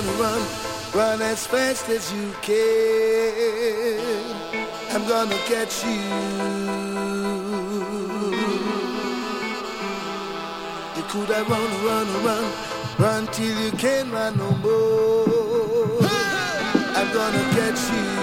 run as fast as you can. I'm gonna catch you. You could have run till you can't run no more. I'm gonna catch you.